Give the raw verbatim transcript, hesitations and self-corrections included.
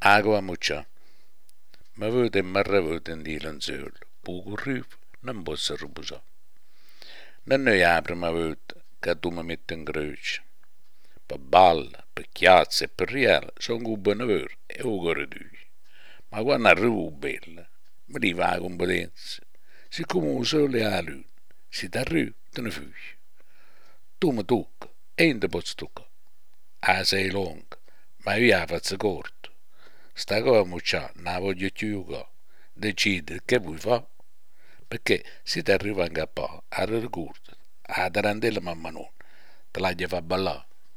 Agua muccia, ma vede e marra vede di lenzuolo, poco rifo, non posso riposare. Non è la prima volta che tu mi metti in croce. Per balla, per chiazza e per reale sono un buon lavoro e un cuore tuo. Ma quando arrivo bella, mi arriva la competenza. Siccome il sole è la luna, se ti arrivo, te ne fuggi. Tu mi tocca e non ti posso toccare. Ah, sei lunga, ma io la faccio corta. Sta cosa muccia, non la voglio più giocare. Decidi che vuoi fare. Perché se ti arriva anche a po', a ricordo, a tarantella mamma non, te la fa ballare.